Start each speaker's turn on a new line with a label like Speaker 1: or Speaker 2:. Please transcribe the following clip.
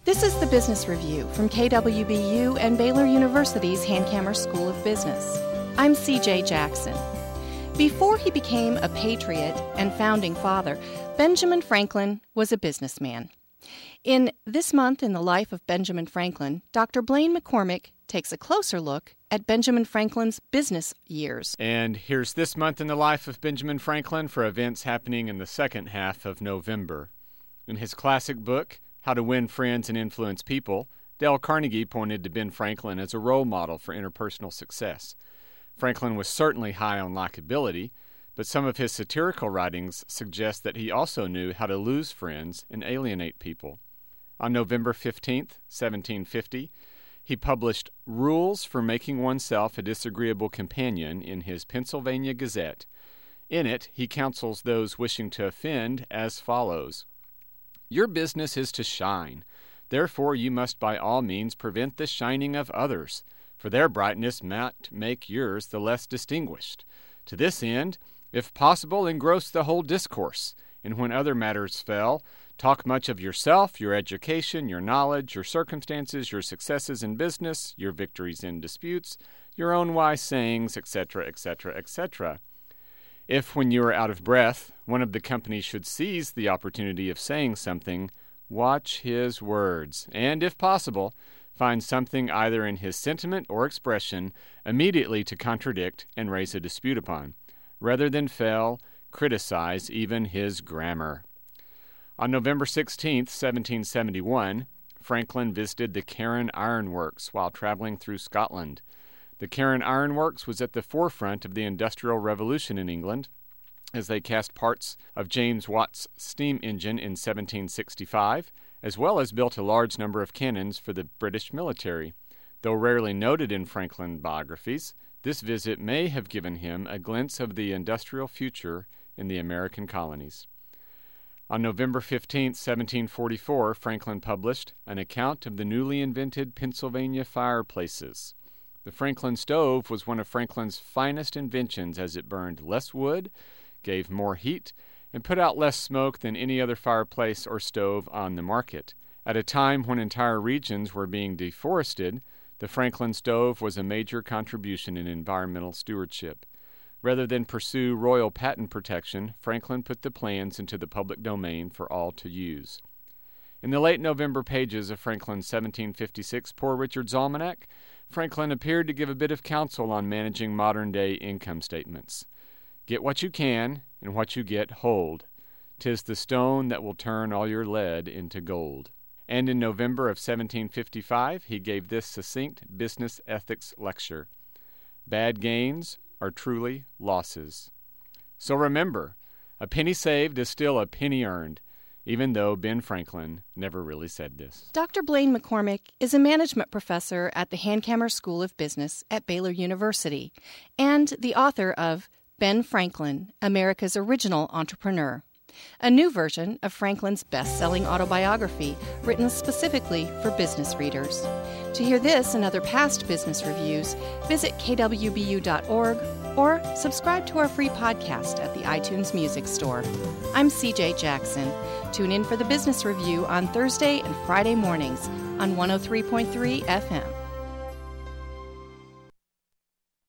Speaker 1: This is the Business Review from KWBU and Baylor University's Hankamer School of Business. I'm C.J. Jackson. Before he became a patriot and founding father, Benjamin Franklin was a businessman. In This Month in the Life of Benjamin Franklin, Dr. Blaine McCormick takes a closer look at Benjamin Franklin's business years.
Speaker 2: And here's This Month in the Life of Benjamin Franklin for events happening in the second half of November. In his classic book, How to Win Friends and Influence People, Dale Carnegie pointed to Ben Franklin as a role model for interpersonal success. Franklin was certainly high on likability, but some of his satirical writings suggest that he also knew how to lose friends and alienate people. On November 15, 1750, he published Rules for Making Oneself a Disagreeable Companion in his Pennsylvania Gazette. In it, he counsels those wishing to offend as follows. Your business is to shine. Therefore you must by all means prevent the shining of others, for their brightness might make yours the less distinguished. To this end, if possible, engross the whole discourse, and when other matters fail, talk much of yourself, your education, your knowledge, your circumstances, your successes in business, your victories in disputes, your own wise sayings, etc., etc., etc. If, when you are out of breath, one of the company should seize the opportunity of saying something, watch his words, and, if possible, find something either in his sentiment or expression immediately to contradict and raise a dispute upon. Rather than fail, criticize even his grammar. On November 16, 1771, Franklin visited the Carron Iron Works while traveling through Scotland. The Carron Iron Works was at the forefront of the Industrial Revolution in England, as they cast parts of James Watt's steam engine in 1765, as well as built a large number of cannons for the British military. Though rarely noted in Franklin biographies, this visit may have given him a glimpse of the industrial future in the American colonies. On November 15, 1744, Franklin published an account of the newly invented Pennsylvania fireplaces. The Franklin stove was one of Franklin's finest inventions as it burned less wood, gave more heat, and put out less smoke than any other fireplace or stove on the market. At a time when entire regions were being deforested, the Franklin stove was a major contribution in environmental stewardship. Rather than pursue royal patent protection, Franklin put the plans into the public domain for all to use. In the late November pages of Franklin's 1756 Poor Richard's Almanac, Franklin appeared to give a bit of counsel on managing modern-day income statements. Get what you can, and what you get hold. 'Tis the stone that will turn all your lead into gold. And in November of 1755, he gave this succinct business ethics lecture. Bad gains are truly losses. So remember, a penny saved is still a penny earned, even though Ben Franklin never really said this.
Speaker 1: Dr. Blaine McCormick is a management professor at the Hankamer School of Business at Baylor University and the author of Ben Franklin, America's Original Entrepreneur, a new version of Franklin's best-selling autobiography written specifically for business readers. To hear this and other past business reviews, visit kwbu.org or subscribe to our free podcast at the iTunes Music Store. I'm C.J. Jackson. Tune in for the Business Review on Thursday and Friday mornings on 103.3 FM.